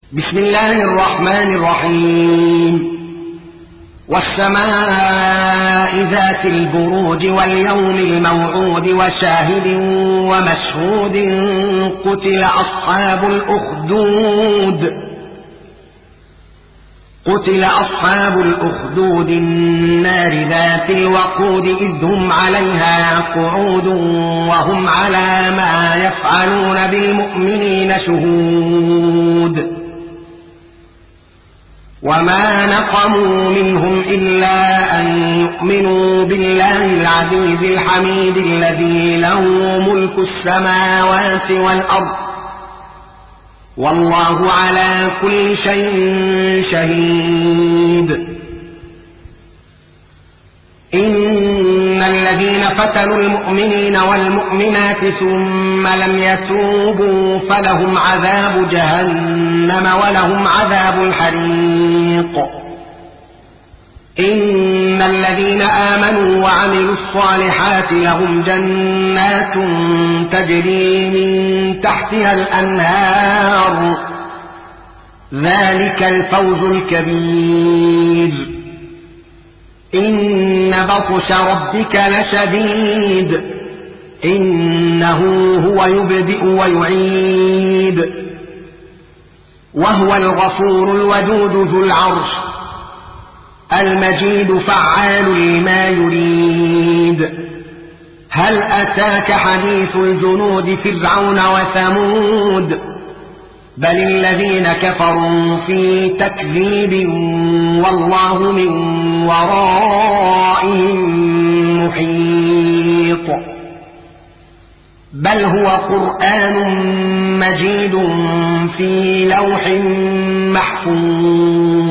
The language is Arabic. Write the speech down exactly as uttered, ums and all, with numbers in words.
بسم الله الرحمن الرحيم والسماء ذات البروج واليوم الموعود وشاهد ومشهود قتل أصحاب الأخدود قتل أصحاب الأخدود النار ذات الوقود إذ هم عليها قعود وهم على ما يفعلون بالمؤمنين شهود وما نقموا منهم إلا أن يؤمنوا بالله العزيز الحميد الذي له ملك السماوات والأرض والله على كل شيء شهيد. إن الذين فتنوا المؤمنين والمؤمنات ثم لم يتوبوا فلهم عذاب جهنم ولهم عذاب الحريق. إن الذين آمنوا وعملوا الصالحات لهم جنات تجري من تحتها الأنهار ذلك الفوز الكبير. إن بطش ربك لشديد إنه هو يبدئ ويعيد وهو الغفور الودود ذو العرش المجيد فعال لما يريد. هل أتاك حديث الجنود فرعون وثمود بل الذين كفروا في تكذيب والله من ورائهم محيط. بل هو قرآن مجيد في لوح محفوظ.